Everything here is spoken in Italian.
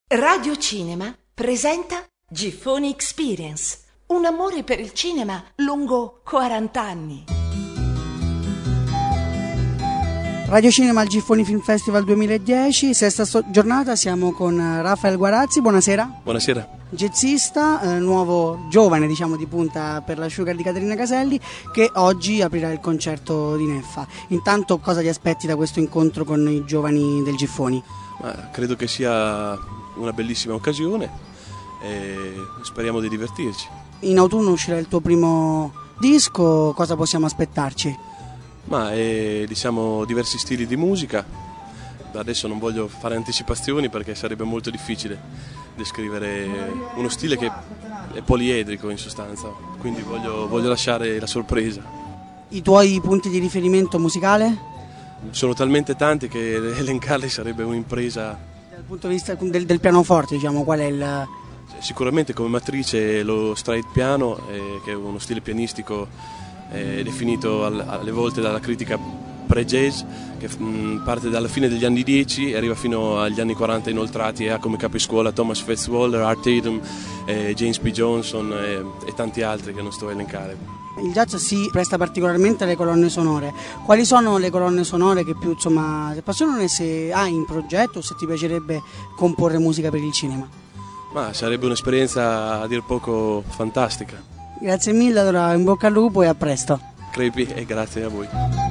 Radio Cinema presenta Giffoni Experience, un amore per il cinema lungo 40 anni. Radio Cinema al Giffoni Film Festival 2010, sesta giornata, siamo con Raffaele Guarazzi, buonasera. Buonasera. Jazzista, nuovo giovane di punta per la Sugar di Caterina Caselli, che oggi aprirà il concerto di Neffa. Intanto cosa ti aspetti da questo incontro con i giovani del Giffoni? Credo che sia una bellissima occasione e speriamo di divertirci. In autunno uscirà il tuo primo disco, cosa possiamo aspettarci? Diversi stili di musica. Adesso non voglio fare anticipazioni perché sarebbe molto difficile descrivere uno stile che è poliedrico in sostanza, quindi voglio lasciare la sorpresa. I tuoi punti di riferimento musicale? Sono talmente che elencarli sarebbe un'impresa. Dal punto di vista del pianoforte, qual è il... Sicuramente come matrice lo stride piano, che è uno stile pianistico definito alle volte dalla critica pre-jazz, che parte dalla fine degli anni 10 e arriva fino agli anni 40 inoltrati e ha come capiscuola Thomas Fats-Waller, Art Tatum, James P. Johnson e tanti altri che non sto a elencare. Il jazz si presta particolarmente alle colonne sonore. Quali sono le colonne sonore che più ti appassionano e se hai in progetto o se ti piacerebbe comporre musica per il cinema? Sarebbe un'esperienza a dir poco fantastica. Grazie mille, allora in bocca al lupo e a presto. Crepi e grazie a voi.